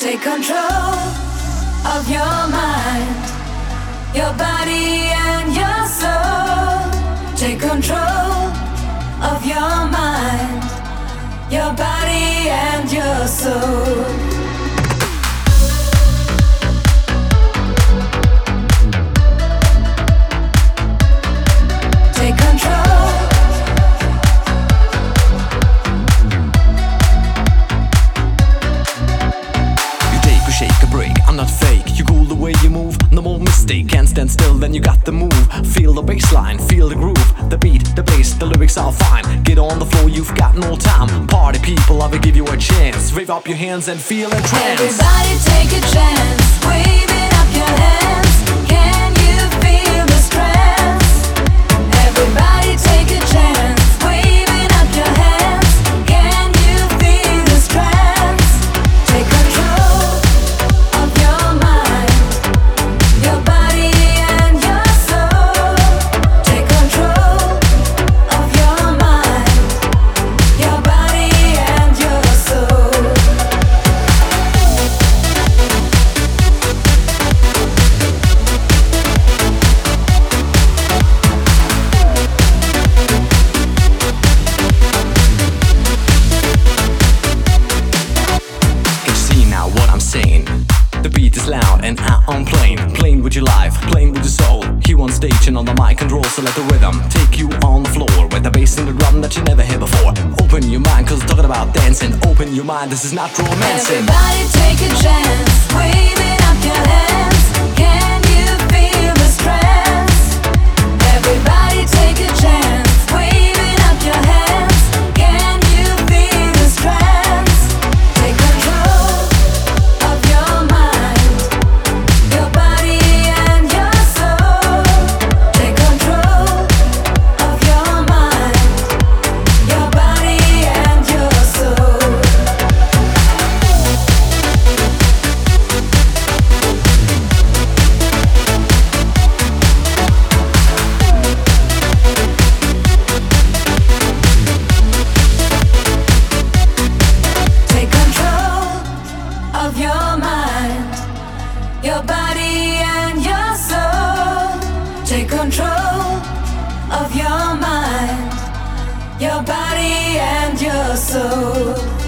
Take control of your mind, your body and your soul. Take control of your mind, your body and your soul. Take control. You take a shake, a break, I'm not fake. You cool the way you move, no more mistake. Can't stand still, then you got the move. Feel the bassline, feel the groove. The beat, the bass, the lyrics are fine. Get on the floor, you've got no time. Party people, I will give you a chance. Wave up your hands and feel a trance. Everybody take a chance, waving up your hands. Can you feel the strength? Everybody take a chance, waving up your hands. Can you feel the strength? Take control of your mind, your body and your soul. Take control of your mind, your body and your soul. Can you see now what I'm saying? The beat is loud and I'm playing with your life, playing with your soul. Here on stage and on the mic control, so let the rhythm take you on the floor with the bass and the drum that you never heard before. Open your mind, cause talking about dancing. Open your mind, this is not romancing. Everybody take a chance, waving up your hands. Can you feel the strength? Everybody take a chance, waving up your hands. Can you feel the strength? Take control of your mind, your body and your soul. Take control of your mind, your body and your soul. Take control of your mind, your body and your soul. Take control of your mind, your body and your soul.